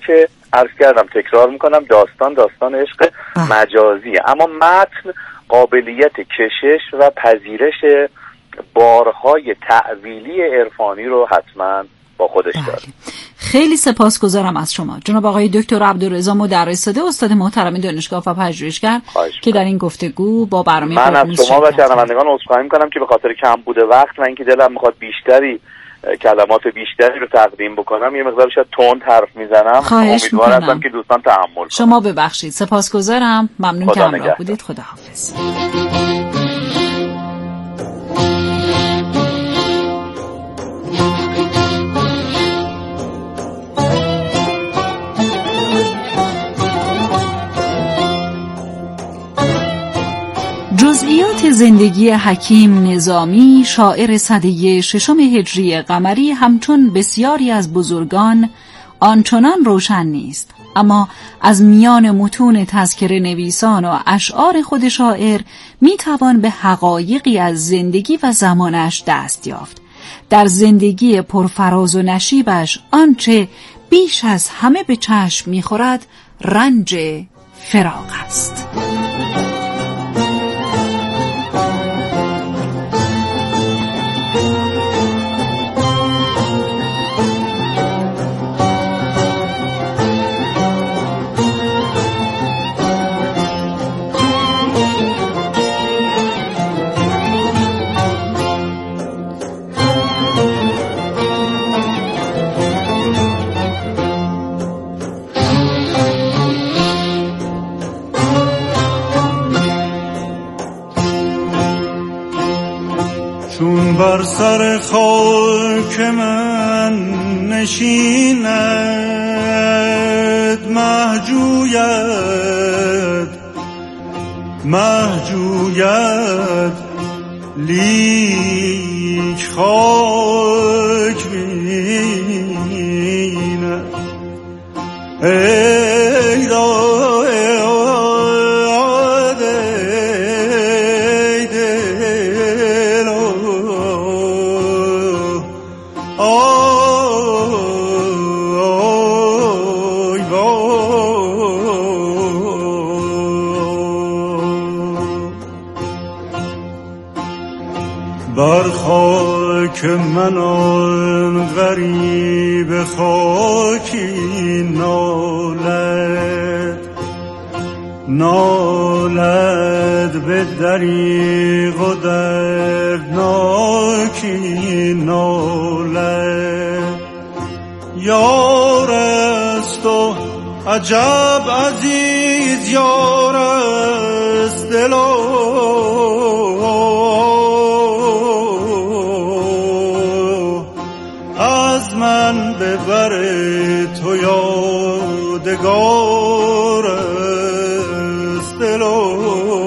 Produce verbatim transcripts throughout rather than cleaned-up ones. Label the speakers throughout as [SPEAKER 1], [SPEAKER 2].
[SPEAKER 1] که عرض کردم، تکرار میکنم، داستان داستان عشق مجازیه، اما متن قابلیت کشش و پذیرش بارهای تعویلی عرفانی رو حتما با خودش داره.
[SPEAKER 2] خیلی سپاسگزارم از شما جناب آقای دکتر عبدالرضا مدرس‌زاده، استاد محترم دانشگاه و پژوهشگر که در این گفتگو با برنامه
[SPEAKER 1] من از شما و شنوندگان عذرخواهی می‌کنم که به خاطر کم بوده وقت من که دلم می‌خواد بیشتری کلمات بیشتری رو تقدیم بکنم یه مقدار شاید تند حرف میزنم. امیدوارم هستم که دوستان تحمل کنن.
[SPEAKER 2] شما ببخشید. سپاسگزارم. ممنون که همراه بودید. خداحافظ. جزئیات زندگی حکیم نظامی، شاعر سده ششم هجری قمری، همچون بسیاری از بزرگان آنچنان روشن نیست، اما از میان متون تذکره نویسان و اشعار خود شاعر میتوان به حقایقی از زندگی و زمانش دست یافت. در زندگی پرفراز و نشیبش آنچه بیش از همه به چشم میخورد رنج فراق است.
[SPEAKER 3] چون بر سر خاک من نشیند مهجوید مهجوید لیک خاک بیند ای داد بر خاک من آن غریب خاکی نالد نالد به دریغ و دردناکی نالد یار است و عجب عزیز یار است دلا من به بر تو یادگار است دلا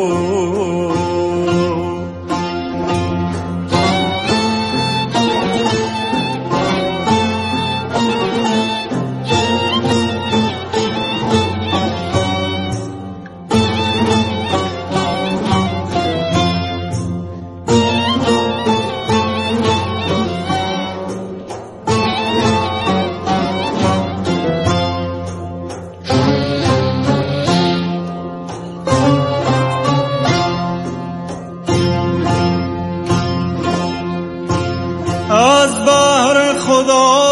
[SPEAKER 3] از بحر خدا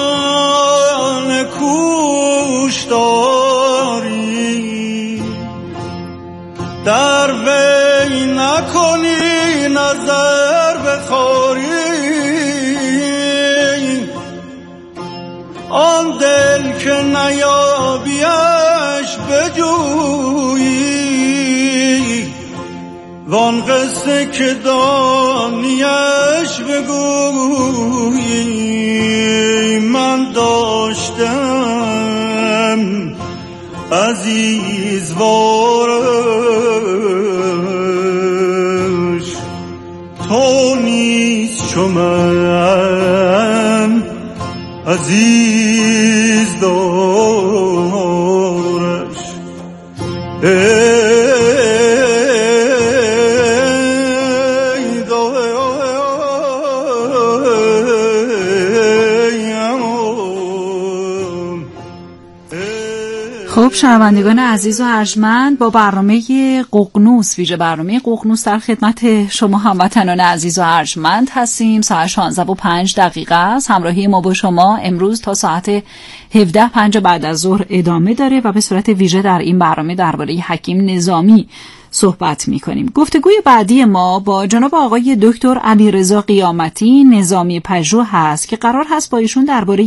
[SPEAKER 3] نکوش داری در وی نکنی نظر بخواری آن دل که نیابیش بجویی وان قصه که دانیش بگویی من داشتم عزیز وارش تو نیز چو من عزیز دارش
[SPEAKER 2] خب شنوندگان عزیز و ارجمند، با برنامه ققنوس، ویژه برنامه ققنوس در خدمت شما هموطنان عزیز و ارجمند هستیم. ساعت شانزده و پنج دقیقه است. همراهی ما با شما امروز تا ساعت هفده و پنج بعد از ظهر ادامه داره و به صورت ویژه در این برنامه درباره حکیم نظامی صحبت می کنیم. گفتگوی بعدی ما با جناب آقای دکتر علیرضا قیامتی، نظامی پژوه هست که قرار هست با ایشون درباره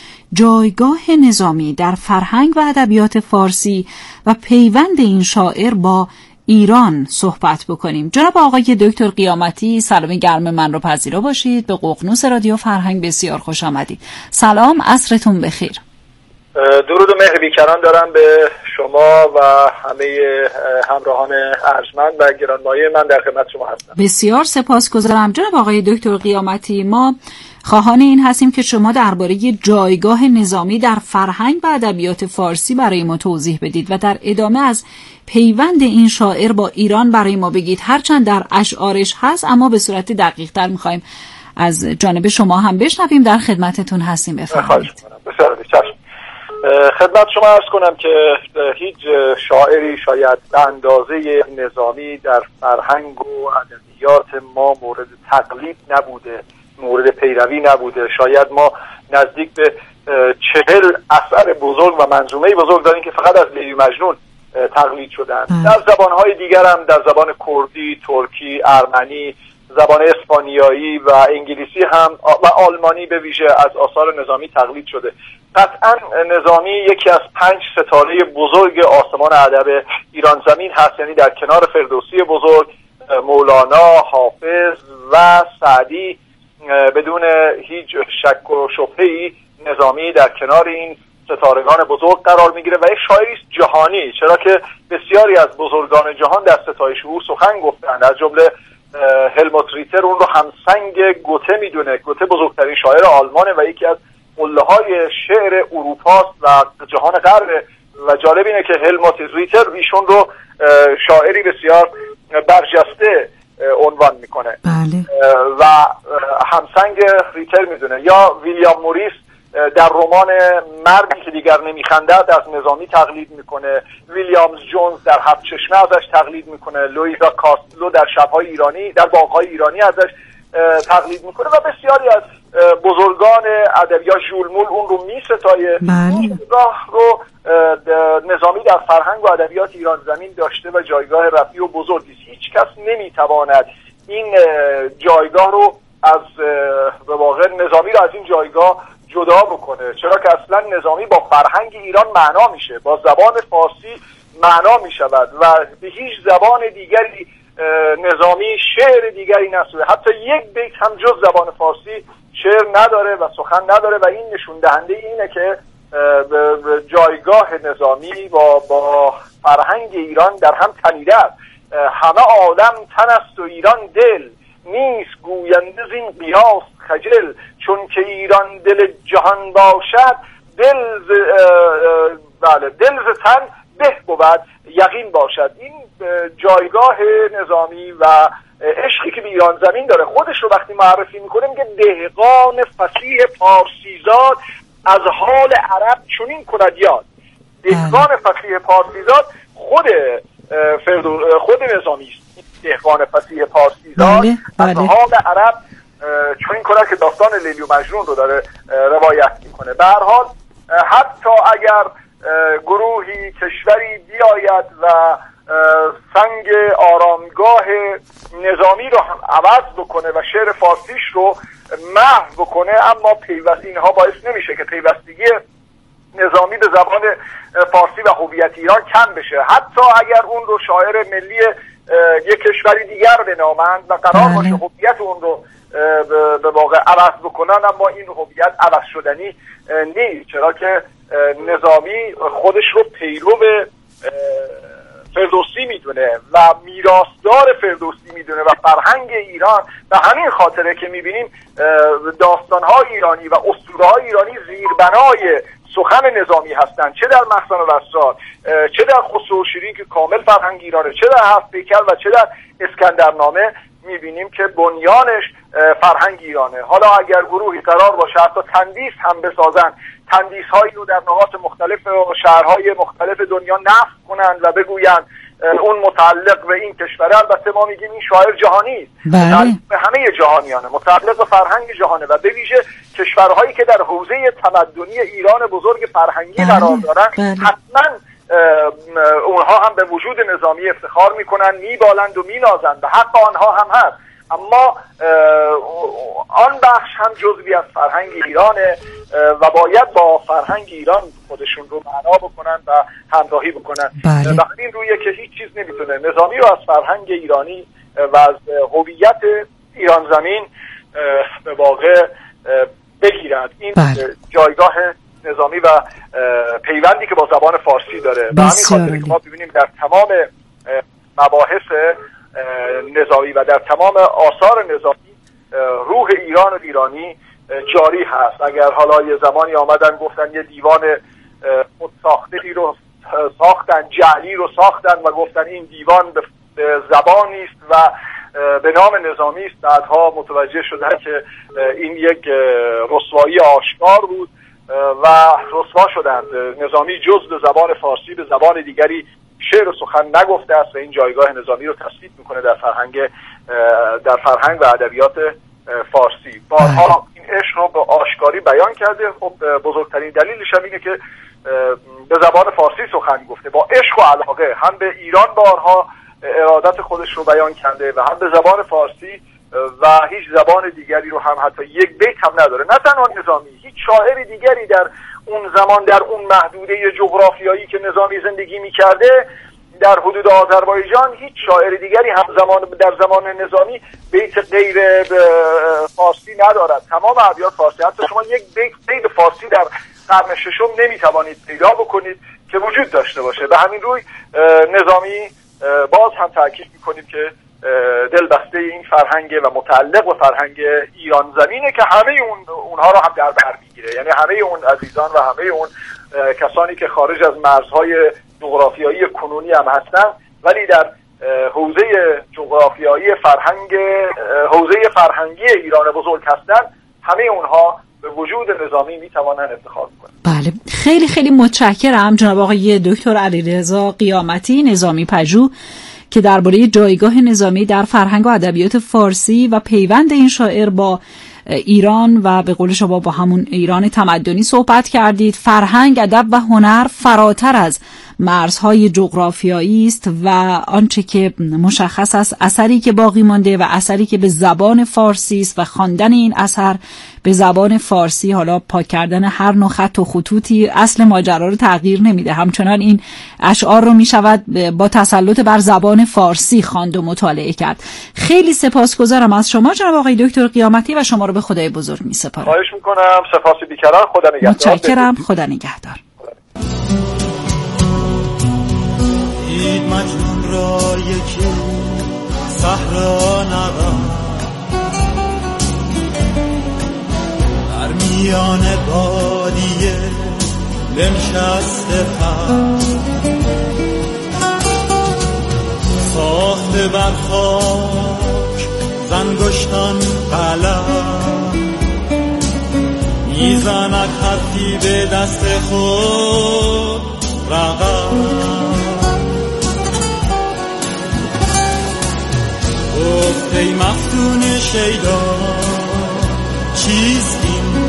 [SPEAKER 2] جایگاه نظامی در فرهنگ و ادبیات فارسی و پیوند این شاعر با ایران صحبت بکنیم. جناب آقای دکتر قیامتی، سلام گرم من رو پذیرا باشید. به ققنوس رادیو فرهنگ بسیار خوش آمدید. سلام، عصرتون بخیر.
[SPEAKER 4] درود و مهر بیکران دارم به شما و همه همراهان ارجمند و گرانمایه من در خدمت شما هستم.
[SPEAKER 2] بسیار سپاسگزارم. جناب آقای دکتر قیامتی، ما خواهان این هستیم که شما درباره جایگاه نظامی در فرهنگ و ادبیات فارسی برای ما توضیح بدید و در ادامه از پیوند این شاعر با ایران برای ما بگید. هرچند در اشعارش هست اما به صورت دقیق تر میخوایم از جانب شما هم بشنویم. در خدمتتون هستیم، بفرمایید.
[SPEAKER 4] بسیار چشم. خدمت شما عرض کنم که هیچ شاعری شاید به اندازه نظامی در فرهنگ و ادبیات ما مورد تقلید نبوده، مورد پیروی نبوده. شاید ما نزدیک به چهل اثر بزرگ و منظومه بزرگ داریم که فقط از لیلی مجنون تقلید شدن. در زبانهای دیگر هم، در زبان کردی، ترکی، ارمنی، زبان اسپانیایی و انگلیسی هم و آلمانی به ویژه از آثار نظامی تقلید شده. قطعا نظامی یکی از پنج ستاره بزرگ آسمان ادب ایران زمین هست، یعنی در کنار فردوسی بزرگ، مولانا، حافظ و سعدی بدون هیچ شک و شبهه‌ای نظامی در کنار این ستارگان بزرگ قرار میگیره و یک شاعری است جهانی، چرا که بسیاری از بزرگان جهان در ستایش او سخن گفتند. از جمله هلموت ریتر اون رو همسنگ گوته میدونه. گوته بزرگترین شاعر آلمانه و یکی از قله‌های شعر اروپاست و جهان غرب و جالب اینه که هلموت ریتر ایشون رو شاعری بسیار برجسته عنوان میکنه.
[SPEAKER 2] بله.
[SPEAKER 4] و همسنگ ریتر میدونه. یا ویلیام موریس در رمان مردی که دیگر نمیخندد از نظامی تقلید میکنه. ویلیامز جونز در هفت چشمه ازش تقلید میکنه. لویزا کاستلو در شبهای ایرانی، در باغهای ایرانی ازش تقلید میکنه و بسیاری از بزرگان ادبیات، ژول مول اون رو میستایه. این جایگاه رو نظامی در فرهنگ و ادبیات ایران زمین داشته و جایگاه رفیع و بزرگی است. هیچ کس نمیتواند این جایگاه رو از به واقع نظامی رو از این جایگاه جدا بکنه، چرا که اصلا نظامی با فرهنگ ایران معنا میشه، با زبان فارسی معنا میشود و به هیچ زبان دیگری نظامی شعر دیگری نسوده. حتی یک بیت هم جز زبان فارسی شعر نداره و سخن نداره و این نشون دهنده اینه که جایگاه نظامی با با فرهنگ ایران در هم تنیده است. همه عالم تن است و ایران دل، نیست گوینده زین قیاس خجل، چون که ایران دل جهان باشد، دل ز بله دل ز تن به بود یقین باشد. این جایگاه نظامی و عشقی که به ایران زمین داره، خودش رو وقتی معرفی میکنه میگه دهقان فصیح پارسیزاد از حال عرب چنین کند یاد. دهقان فصیح پارسیزاد خود فردو خود نظامی است. دهقان فصیح پارسیزاد
[SPEAKER 2] بله، بله.
[SPEAKER 4] از حال عرب چنین کند که داستان لیلی و مجنون رو داره روایت میکنه. به هر حال حتی اگر گروهی کشوری بیاید و سنگ آرامگاه نظامی رو هم عوض بکنه و شعر فارسیش رو محو بکنه، اما پیوست اینها باعث نمیشه که پیوستگی نظامی به زبان فارسی و هویت ایران کم بشه. حتی اگر اون رو شاعر ملی یک کشوری دیگر بنامند و قرار باشه هویت اون رو به واقع عوض بکنن، اما این هویت عوض شدنی نیست، چرا که نظامی خودش رو پیرو فردوسی میدونه و میراثدار فردوسی میدونه و فرهنگ ایران. به همین خاطره که میبینیم داستان‌های ایرانی و اسطوره‌های ایرانی زیربنای سخن نظامی هستند، چه در محسن و اسرار، چه در خسرو و شیرین که کامل فرهنگ ایرانه، چه در هفت پیکر و چه در اسکندرنامه میبینیم که بنیانش فرهنگ ایرانه. حالا اگر گروهی قرار باشه حتی تندیس هم بسازن تندیس‌هایی رو در نقاط مختلف و شهرهای مختلف دنیا نقد کنند و بگویند اون متعلق به این کشور. البته ما میگیم این شاعر جهانی است، متعلق به همه جهانیانه، متعلق به فرهنگ جهانه و به ویژه کشورهایی که در حوزه تمدنی ایران بزرگ فرهنگی قرار دارن حتما اونها هم به وجود نظامی افتخار میکنن، میبالند و مینازند و حق آنها هم هست. اما آن بخش هم جزوی از فرهنگ ایرانه و باید با فرهنگ ایران خودشون رو معنا بکنن و همراهی بکنن.
[SPEAKER 2] بله.
[SPEAKER 4] و همین رویه که هیچ چیز نمیتونه نظامی رو از فرهنگ ایرانی و از هویت ایران زمین به واقع بگیرد. این بله. جایگاه نظامی و پیوندی که با زبان فارسی داره و همین خاطره که ما ببینیم در تمام مباحث نظامی و در تمام آثار نظامی روح ایران و ایرانی جاری هست. اگر حالا یه زمانی آمدن گفتن یه دیوان خودساخته رو ساختن، جعلی رو ساختن و گفتن این دیوان به زبانی است و به نام نظامی است، بعدها متوجه شدن که این یک رسوایی آشکار بود و رسوا شدند. نظامی جز به زبان فارسی به زبان دیگری شعر و سخن نگفته است و این جایگاه نظامی رو تثبیت میکنه در فرهنگ در فرهنگ و ادبیات فارسی. بارها این عشق رو به آشکاری بیان کرده. خب بزرگترین دلیلش هم اینه که به زبان فارسی سخن گفته، با عشق و علاقه هم به ایران بارها ارادت خودش رو بیان کرده و هم به زبان فارسی و هیچ زبان دیگری رو هم حتی یک بیت هم نداره. نه تنها نظامی، هیچ شاعر دیگری در اون زمان در اون محدوده جغرافیایی که نظامی زندگی می‌کرده در حدود آذربایجان هیچ شاعر دیگری هم زمان در زمان نظامی بیت غیر فارسی ندارد. تمام ابیات فارسی، حتی شما یک بیت غیر فارسی در قرن ششم نمیتوانید پیدا بکنید که وجود داشته باشه. به همین روی نظامی باز هم تاکید میکنیم که دلبسته این فرهنگ و متعلق به فرهنگ ایران زمینه که همه اون اونها رو هم در بر میگیره، یعنی همه اون عزیزان و همه اون کسانی که خارج از مرزهای جغرافیایی کنونی هم هستن ولی در حوزه جغرافیایی فرهنگ حوزه فرهنگی ایران بزرگ هستن، همه اونها به وجود نظامی میتوانن افتخار کنن.
[SPEAKER 2] بله، خیلی خیلی متشکرم جناب آقای دکتر علیرضا قیامتی، نظامی پژوه، که درباره جایگاه نظامی در فرهنگ و ادبیات فارسی و پیوند این شاعر با ایران و به قول شما با همون ایران تمدنی صحبت کردید. فرهنگ، ادب و هنر فراتر از مرزهای جغرافیایی است و آنچه که مشخص است اثری که باقی مانده و اثری که به زبان فارسی است و خواندن این اثر به زبان فارسی، حالا پاک کردن هر نوع خط و خطوطی، اصل ماجرا رو تغییر نمیده. همچنان این اشعار رو میشود با تسلط بر زبان فارسی خواند و مطالعه کرد. خیلی سپاسگزارم از شما جناب آقای دکتر قیامتی و شما رو به خدای بزرگ میسپارم.
[SPEAKER 4] خواهش میکنم. سپاس بیکران. خدا نگهدار.
[SPEAKER 2] متشکرم. خدا نگهدار.
[SPEAKER 3] دید مجنون را یکی صحرا نرم در میان بادیه بنشسته خم ساخته بر خاک زنگشتان قلم میزند حرفی به دست خود رقم گفت ای مفتون شیدا چیست این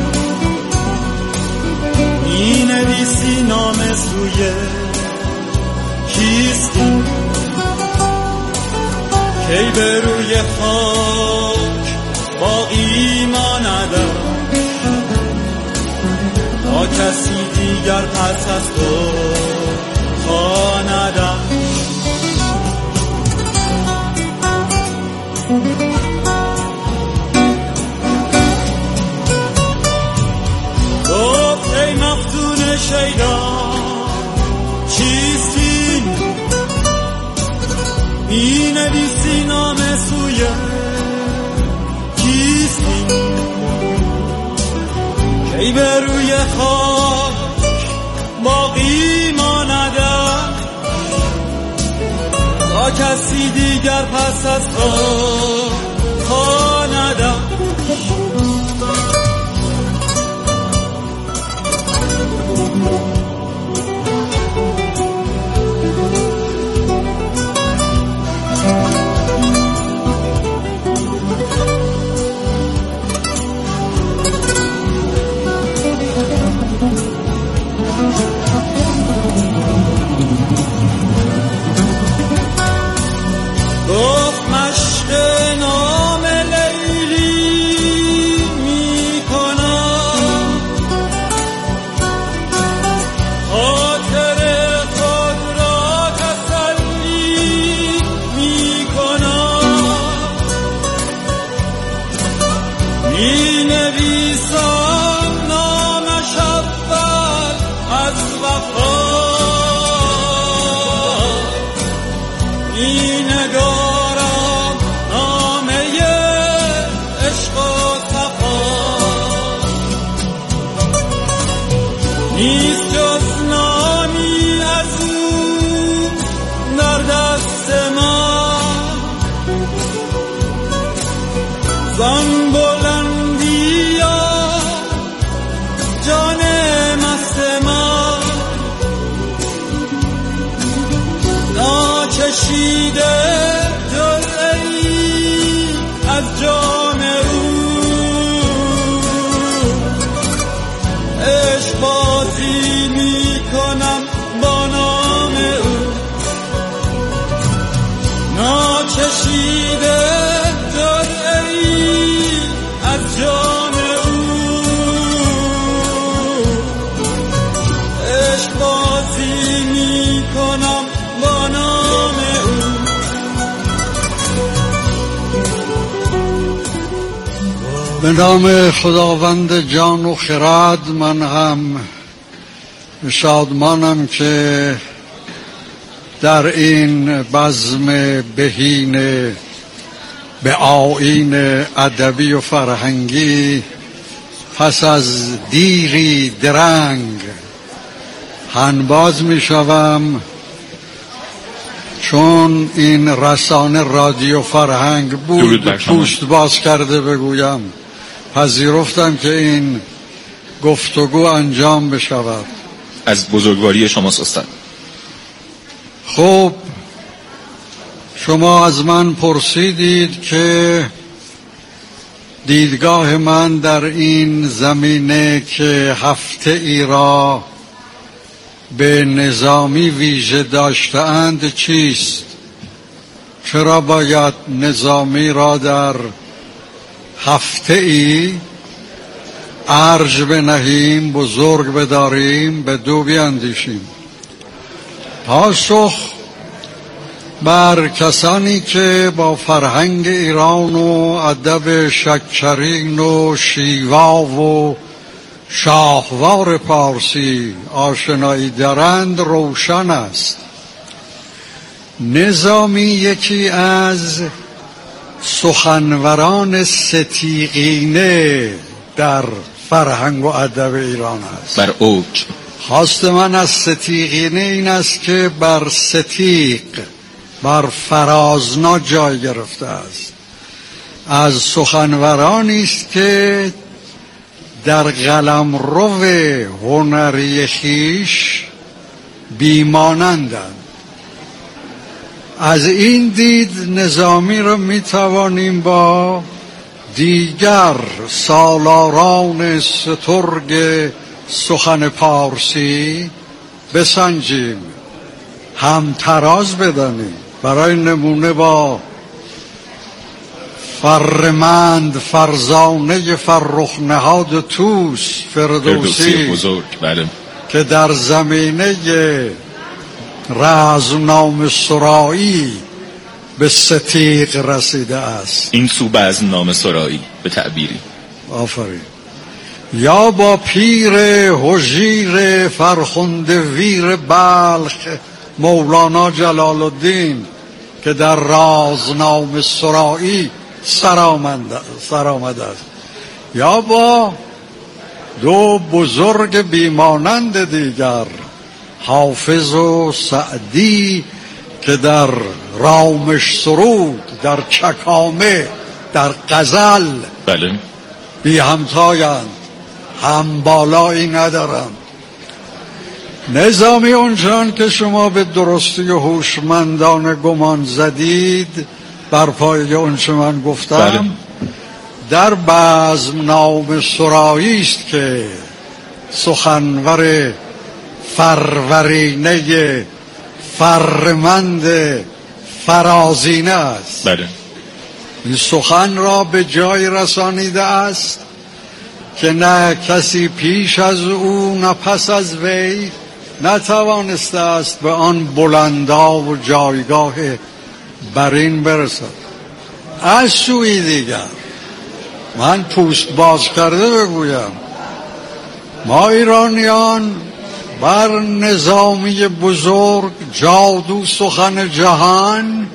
[SPEAKER 3] می نویسی نام سوی کیست این کی به روی خاک باقی ماند تا کسی دیگر پس از تو خواندم گفت ای مفتون شیدا چیست این می نویسی نام سوی کیست این کی به روی خاک باقی ماندم تا کسی دیگر پس از تو خواندم ناچشیده جرعه‌ای از جام او عشق بازی می کنم با نام او ناچشیده جرعه‌ای از جام او عشق بازی می کنم با نام او
[SPEAKER 5] به نام خداوند جان و خرد. من هم شادمانم که در این بزم بهین به آیین ادبی و فرهنگی پس از دیری درنگ هنباز می شوم، چون این رسانه رادیو فرهنگ بود پوست باز کرده بگویم پذیرفتم که این گفتگو انجام بشود.
[SPEAKER 6] از بزرگواری شماست استاد.
[SPEAKER 5] خب شما از من پرسیدید که دیدگاه من در این زمینه که هفته ای را به نظامی ویژه داشته‌اند چیست؟ چرا باید نظامی را در هفته ای ارج بنهیم، بزرگ بداریم، به دو بیندیشیم؟ پاسخ بر کسانی که با فرهنگ ایران و ادب شکرین و شیوا و شاهوار پارسی آشنایی دارند روشن است. نظامی یکی از سخنوران ستیقینه در فرهنگ و ادب ایران است.
[SPEAKER 6] بر اوج
[SPEAKER 5] خواست من از ستیقینه این است که بر ستیق، بر فرازنا جای گرفته است. از سخنورانی است که در قلمرو هنری خویش بیمانندند. از این دید نظامی را می توانیم با دیگر سالاران سترگ سخن پارسی بسنجیم، هم تراز بدانیم. برای نمونه با فرمند فرزانه فرخ نهاد توس فردوسی
[SPEAKER 6] بزرگ بله،
[SPEAKER 5] که در زمینه رزمنامه سرایی به ستیق رسیده است.
[SPEAKER 6] این سو بزمنامه سرایی به تعبیری.
[SPEAKER 5] آفرین. یا با پیر هژیر فرخنده ویر بلخ مولانا جلال الدین که در رازنامه سرایی سرآمده است، یا با دو بزرگ بیمانند دیگر حافظ و سعدی که در رامش سرود، در چکامه، در غزل
[SPEAKER 6] بله
[SPEAKER 5] بی همتایند، هم بالایی ندارند. نظامی اونچنان که شما به درستی و هوشمندانه گمان زدید بر پایه اونچه من گفتم
[SPEAKER 6] بله.
[SPEAKER 5] در بزمنامه سرایی است که سخنور فرورینه فرمند فرازینه است.
[SPEAKER 6] بله.
[SPEAKER 5] این سخن را به جای رسانیده است که نه کسی پیش از او نه پس از وی نتوانسته است به آن بلندا و جایگاه برین برسد. از سوی دیگر من پوست باز کرده بگویم، ما ایرانیان بر نظامی بزرگ جادو سخن جهان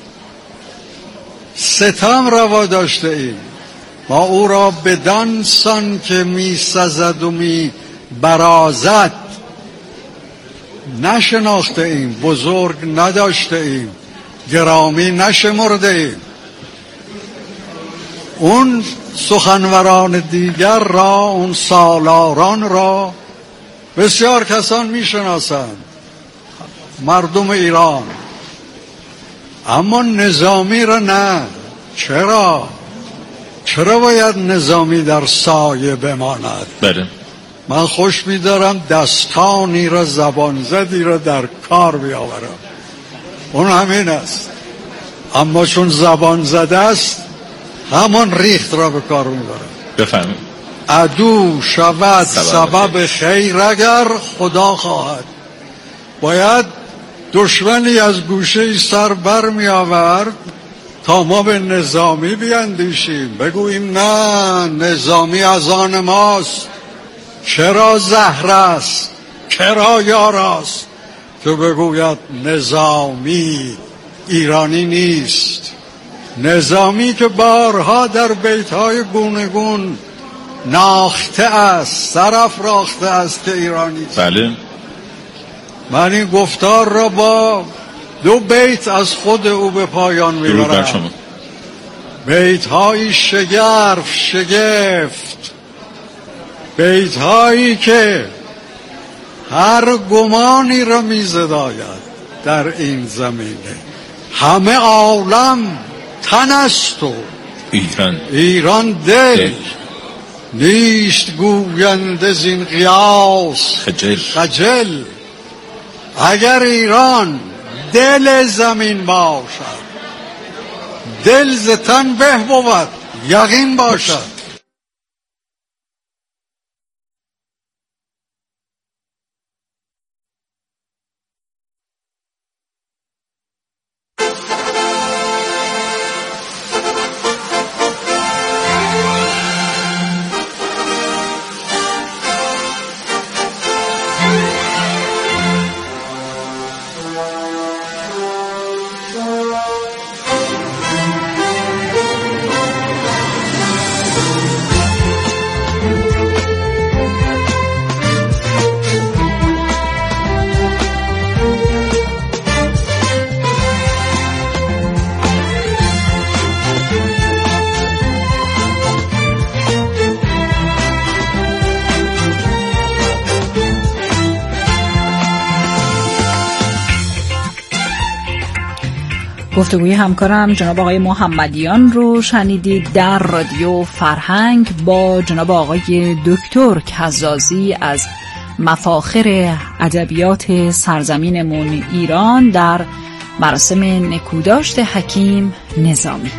[SPEAKER 5] ستم روا داشته ایم. ما او را بدان سان که می سزد و می برازد نشناخته ایم، بزرگ نداشته ایم، گرامی نشمرده ایم. اون سخنوران دیگر را، اون سالاران را بسیار کسان می شناسند. مردم ایران اما نظامی را نه. چرا؟ چرا باید نظامی در سایه بماند؟
[SPEAKER 6] بله.
[SPEAKER 5] من خوش می‌دارم دستانی را زبان زدی را در کار بیاورم، اون همین است. اما چون زبان زده است همون ریخت را به کار می‌برم.
[SPEAKER 6] بفهمید
[SPEAKER 5] عدو شود سبب خیر اگر خدا خواهد. باید دشمنی از گوشه سر بر می آورد تا ما به نظامی بیندیشیم، بگوییم نه، نظامی از آن ماست، چرا زهر است، چرا یار است. تو بگوید نظامی ایرانی نیست. نظامی که بارها در بیتهای گونگون ناخته است، سرافراخته است که ایرانی است.
[SPEAKER 6] بله.
[SPEAKER 5] من این گفتار را با دو بیت از خود او به پایان میبرم. بیت های شگرف شگفت، بیت هایی که هر گمانی را میزداید در این زمینه. همه عالم تن است و
[SPEAKER 6] ایران
[SPEAKER 5] ایران دل, دل. نیست گوینده زین قیاس
[SPEAKER 6] خجل
[SPEAKER 5] خجل. اگر ایران دل زمین باشد، دل ز تن به بود یقین باشد.
[SPEAKER 2] گفتگوی همکارم جناب آقای محمدیان رو شنیدید در رادیو فرهنگ با جناب آقای دکتر کزازی از مفاخر ادبیات سرزمینمون ایران در مراسم نکوداشت حکیم نظامی.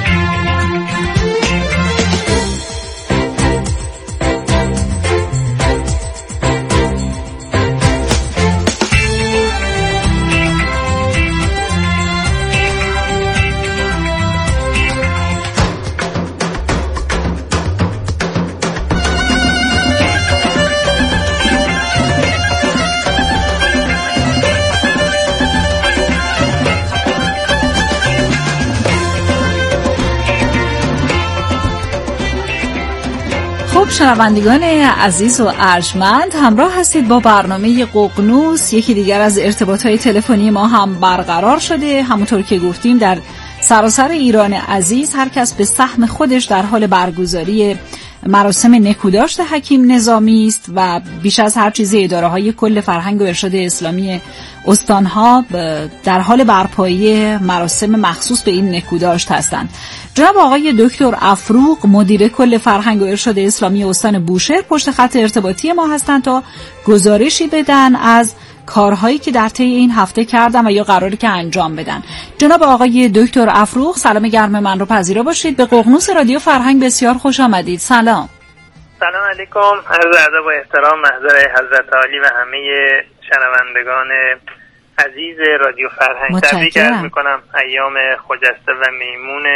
[SPEAKER 2] شنوندگان عزیز و ارجمند، همراه هستید با برنامه ققنوس. یکی دیگر از ارتباطات تلفنی ما هم برقرار شده. همونطور که گفتیم در سراسر ایران عزیز هر کس به سهم خودش در حال برگزاری مراسم نکوداشت حکیم نظامی است و بیش از هر چیزی اداره‌های کل فرهنگ و ارشاد اسلامی استان‌ها در حال برپایی مراسم مخصوص به این نکوداشت هستند. جناب آقای دکتر افروق مدیر کل فرهنگ و ارشاد اسلامی استان بوشهر پشت خط ارتباطی ما هستند تا گزارشی بدن از کارهایی که در طی این هفته کردن و یا قراره که انجام بدن. جناب آقای دکتر افروق، سلام گرم من رو پذیرا باشید. به ققنوس رادیو فرهنگ بسیار خوش آمدید. سلام.
[SPEAKER 7] سلام علیکم. عرض ادب و احترام محضر حضرت عالی و همه شنوندگان عزیز رادیو فرهنگ. تبریک عرض میکنم ایام خجسته و میمون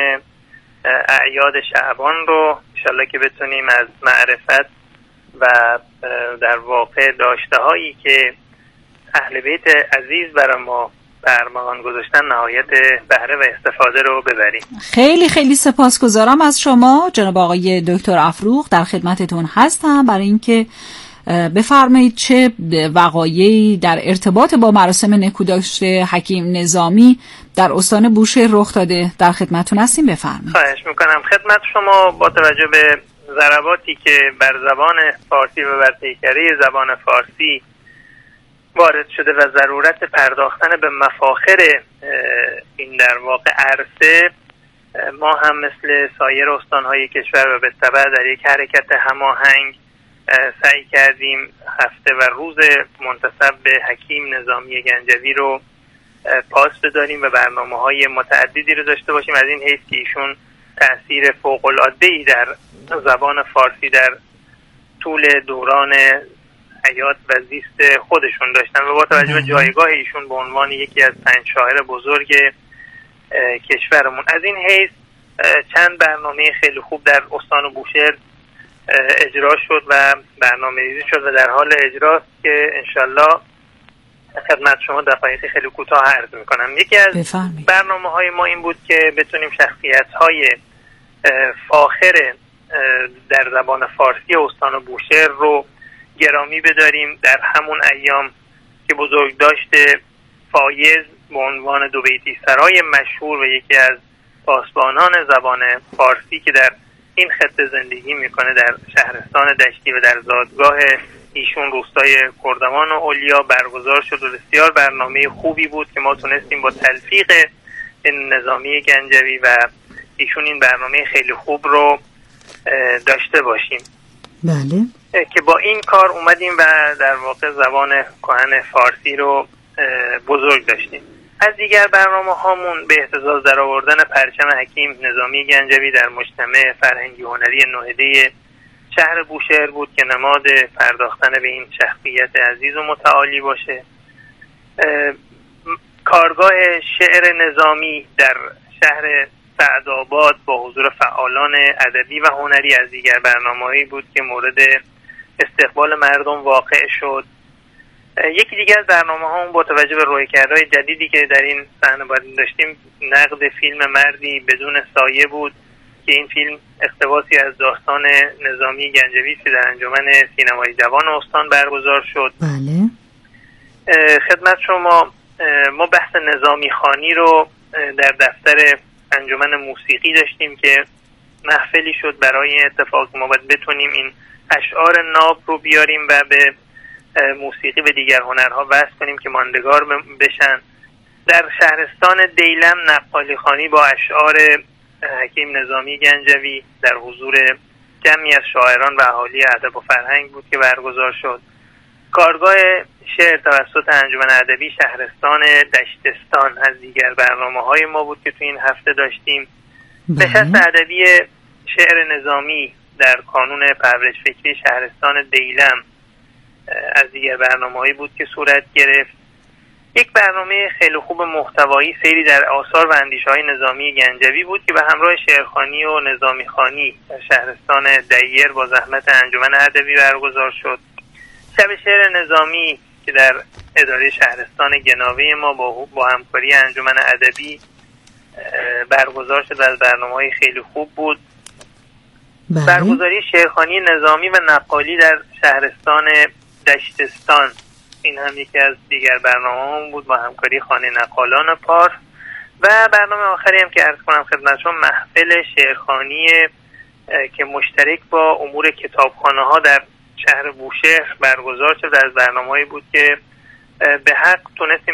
[SPEAKER 7] اعیاد شعبان رو. انشالله که بتونیم از معرفت و در واقع داشته هایی که اهل بیت عزیز برای ما برمغان گذاشتن نهایت بهره و استفاده رو ببریم.
[SPEAKER 2] خیلی خیلی سپاسگزارم از شما جناب آقای دکتر افروق، در خدمتتون هستم برای اینکه بفرمایید چه وقایعی در ارتباط با مراسم نکوداشت حکیم نظامی در استان بوشهر رخ داده. در خدمتتون هستیم، بفرمایید.
[SPEAKER 7] خواهش میکنم. خدمت شما با توجه به ضرباتی که بر زبان فارسی و بر پیکره زبان فارسی وارد شده و ضرورت پرداختن به مفاخر این در واقع عرصه، ما هم مثل سایر استانهای کشور و به تبع در یک حرکت هماهنگ سعی کردیم هفته و روز منتسب به حکیم نظامی گنجوی رو پاس بداریم و برنامه‌های متعددی رو داشته باشیم، از این حیث که ایشون تأثیر فوق‌العاده‌ای در زبان فارسی در طول دوران حیات و زیست خودشون داشتن و با توجه به جایگاه ایشون به عنوان یکی از پنج شاعر بزرگ کشورمون، از این حیث چند برنامه خیلی خوب در استان بوشهر اجرا شد و برنامه ریزی شد و در حال اجراست که انشالله خدمت شما دقایق خیلی کوتاه عرض میکنم. یکی از برنامه های ما این بود که بتونیم شخصیت های فاخر در زبان فارسی استان بوشهر رو گرامی بداریم در همون ایام که بزرگداشت فایز به عنوان دو بیتی سرای مشهور و یکی از پاسبانان زبان فارسی که در این خطه زندگی میکنه در شهرستان دشتی و در زادگاه ایشون روستای کردمان و اولیا برگزار شد و بسیار برنامه خوبی بود که ما تونستیم با تلفیق نظامی گنجوی و ایشون این برنامه خیلی خوب رو داشته باشیم.
[SPEAKER 2] بله.
[SPEAKER 7] که با این کار اومدیم و در واقع زبان کهن فارسی رو بزرگ داشتیم. از دیگر برنامه هامون به اهتزاز در آوردن پرچم حکیم نظامی گنجوی در مجتمع فرهنگی هنری نهده شهر بوشهر بود که نماد پرداختن به این شخصیت عزیز و متعالی باشه. کارگاه شعر نظامی در شهر سعدآباد با حضور فعالان ادبی و هنری از دیگر برنامه‌ای بود که مورد استقبال مردم واقع شد. یکی دیگر از برنامه‌هامون با توجه به رویکردهای جدیدی که در این صحنه داشتیم نقد فیلم مردی بدون سایه بود که این فیلم اقتباسی از داستان نظامی گنجوی که در انجمن سینمای جوان استان برگزار شد.
[SPEAKER 2] بله.
[SPEAKER 7] خدمت شما ما بحث نظامی خوانی رو در دفتر انجمن موسیقی داشتیم که محفلی شد برای این اتفاق ما باید بتونیم این اشعار ناب رو بیاریم و به موسیقی و دیگر هنرها وصل کنیم که ماندگار بشن. در شهرستان دیلم نقالی خوانی با اشعار حکیم نظامی گنجوی در حضور جمعی از شاعران و اهالی ادب و فرهنگ بود که برگزار شد. کارگاه شعر توسط انجمن ادبی شهرستان دشتستان از دیگر برنامه‌های ما بود که تو این هفته داشتیم. نشست ادبی شعر نظامی در کانون پرورش فکری شهرستان دیلم از دیگر برنامه‌هایی بود که صورت گرفت. یک برنامه خیلی خوب محتوایی سیری در آثار و اندیشه‌های نظامی گنجوی بود که به همراه شعرخوانی و نظامی خوانی در شهرستان دیر با زحمت انجمن ادبی برگزار شد. شب شعر نظامی که در اداره شهرستان گناوه ما با با همکاری انجمن ادبی برگزار شد و از برنامه‌های خیلی خوب بود. بله. برگزاری شعرخوانی نظامی و نقالی در شهرستان دشتستان این هم یکی از دیگر برنامه‌هامون بود با همکاری خانه نقالان پارس. و برنامه آخری هم که عرض کنم خدمتتون محفل شعرخوانی که مشترک با امور کتابخانه‌ها در شهر بوشهر برگزار شد. از برنامه‌ای بود که به حق تونستیم